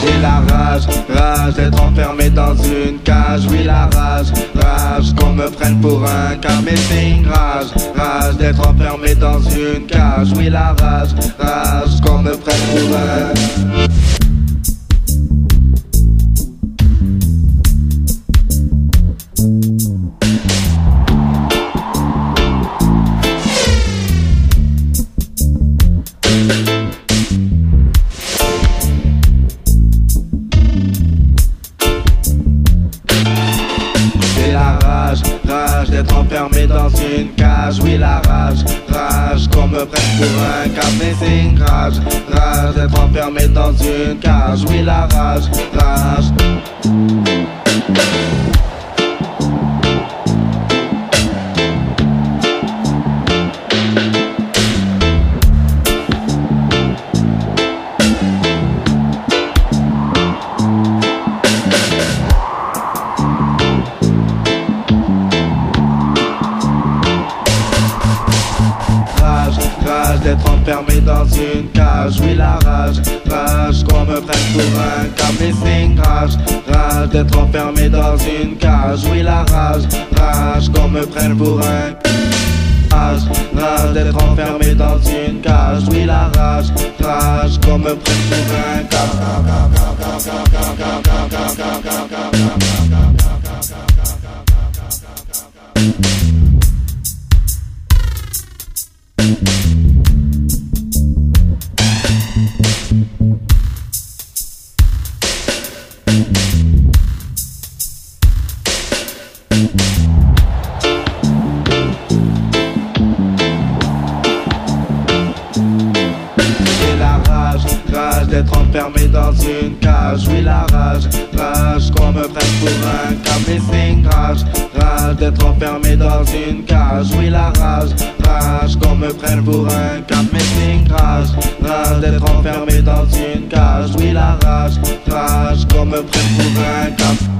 J'ai la rage, rage d'être enfermé dans une cage. Oui la rage, rage qu'on me prenne pour un carmesing. Rage, rage d'être enfermé dans une cage. Oui la rage, rage qu'on me prenne pour un... Rage d'être enfermé dans une cage. Oui la rage, rage qu'on me prenne pour un carmesing. Rage, rage d'être enfermé dans une cage. Oui la rage, rage. Rage d'être enfermé dans une cage. Oui la rage, rage qu'on me prenne pour un carmesing. Rage, rage d'être enfermé dans une cage. Oui la rage, rage qu'on me prenne pour un... Rage, rage d'être enfermé dans une cage. Oui la rage, rage qu'on me prenne pour un Rage d'être enfermé dans une cage. Oui la rage, rage qu'on me prenne pour un carmesing. Rage, rage d'être enfermé dans une cage. Oui la rage, rage qu'on me prenne pour un carmesing. Rage, rage d'être enfermé dans une cage. Oui la rage, rage qu'on me prenne pour un carmesing.